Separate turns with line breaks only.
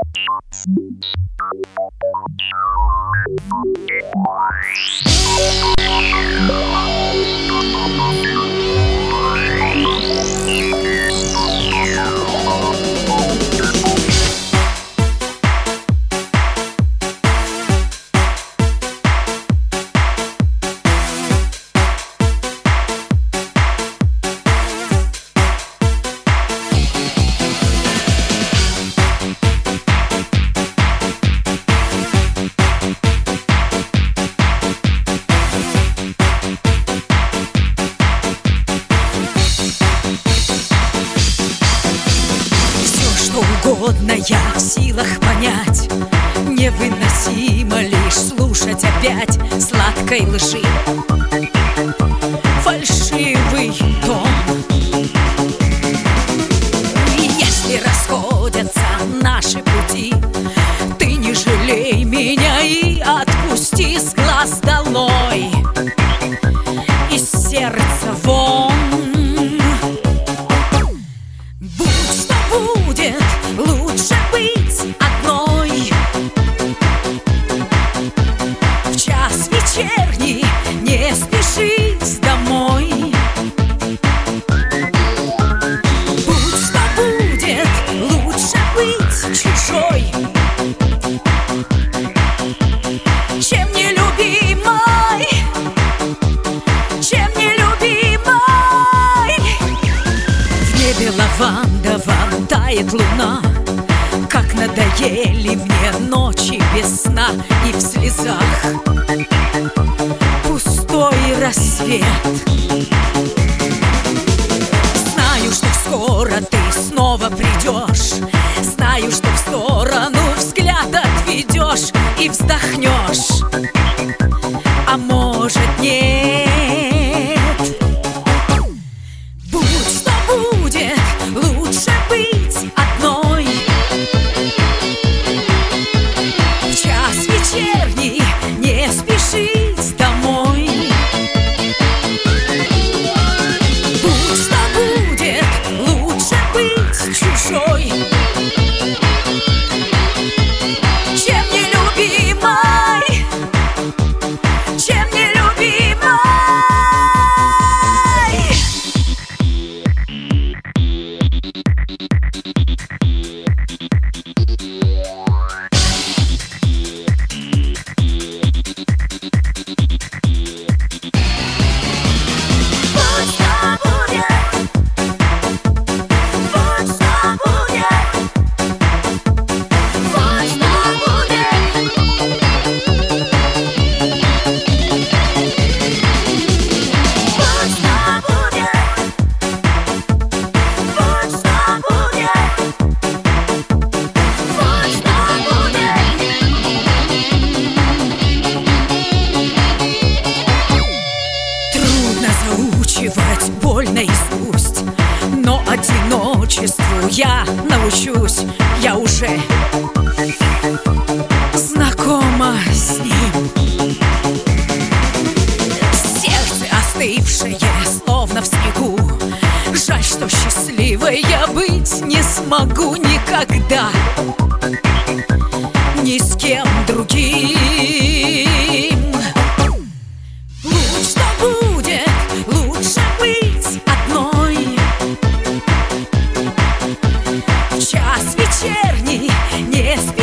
Угодно я в силах понять, невыносимо лишь слушать опять сладкой лжи, фальшивый тон. И если расходятся наши пути, ты не жалей меня и отпусти с глаз долой, из сердца вон. Лучше быть одной. В час вечерний не спешить домой. Будь что будет, лучше быть чужой, чем нелюбимой, чем нелюбимой. В небе лавандовом тает луна, как надоели мне ночи без сна, и в слезах пустой рассвет. Знаю, что скоро ты снова придешь, знаю, что в сторону взгляд отведешь и вздохнешь, а может нет. Будь что будет, лучше быть одной. Вечерний не спешить домой. Будь что будет, лучше быть чужой, чем нелюбимой, чем нелюбимой. Заучивать боль наизусть, но одиночеству я научусь. Я уже знакома с ним. Сердце остывшее, словно в снегу. Жаль, что счастливой я быть не смогу никогда, ни с кем другим. Лучше быть одной. В час вечерний не спешить